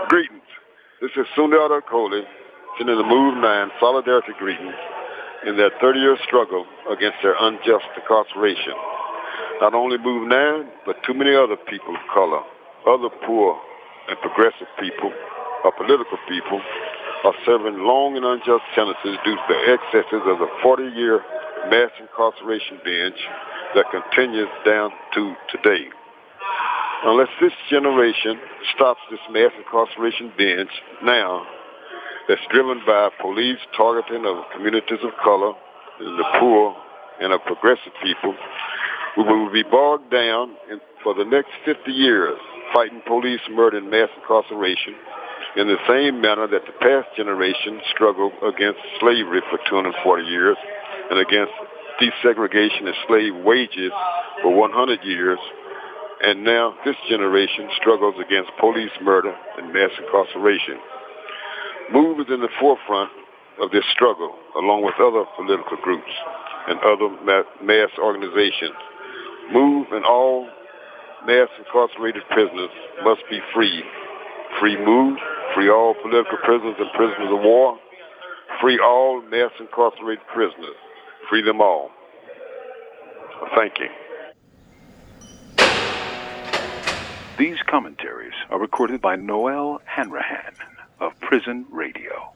Greetings. This is Sunil Kohli sending the Move 9 solidarity greetings in their 30-year struggle against their unjust incarceration. Not only Move 9, but too many other people of color, other poor and progressive people, or political people, are serving long and unjust sentences due to the excesses of the 40-year mass incarceration binge that continues down to today. Unless this generation stops this mass incarceration binge now, that's driven by police targeting of communities of color, and the poor, and of progressive people, we will be bogged down for the next 50 years fighting police murder and mass incarceration in the same manner that the past generation struggled against slavery for 240 years and against desegregation and slave wages for 100 years. And now this generation struggles against police murder and mass incarceration. Move is in the forefront of this struggle, along with other political groups and other mass organizations. Move and all mass incarcerated prisoners must be free. Free Move, free all political prisoners and prisoners of war, free all mass incarcerated prisoners, free them all. Thank you. These commentaries are recorded by Noel Hanrahan of Prison Radio.